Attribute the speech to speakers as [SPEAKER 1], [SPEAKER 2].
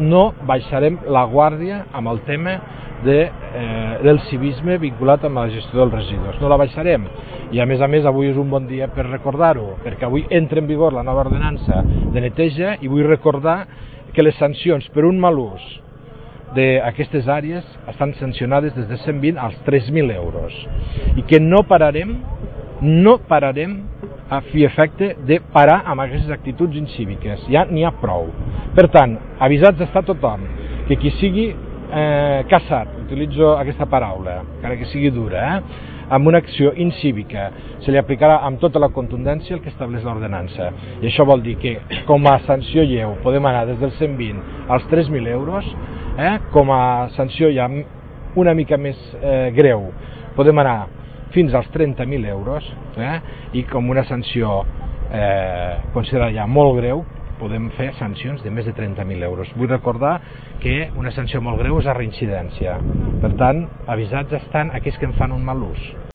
[SPEAKER 1] no baixarem la guàrdia amb el tema del civisme vinculat amb la gestió dels residus. No la baixarem. I a més, avui és un bon dia per recordar-ho, perquè avui entra en vigor la nova ordenança de neteja i vull recordar que les sancions per un mal ús d'aquestes àrees estan sancionades des de 120 als 3.000 euros i que no pararem a fi efecte de parar amb aquestes actituds incíviques, ja n'hi ha prou. Per tant, avisats està tothom que qui sigui caçat, utilitzo aquesta paraula, encara que sigui dura, amb una acció incívica, se li aplicarà amb tota la contundència el que estableix l'ordenança. I això vol dir que com a sanció lleu podem anar des dels 120 als 3.000 euros, com a sanció ja una mica més greu podem anar fins als 30.000 euros i com una sanció considerada ja molt greu podem fer sancions de més de 30.000 euros. Vull recordar que una sanció molt greu és la reincidència. Per tant, avisats estan aquells que en fan un mal ús.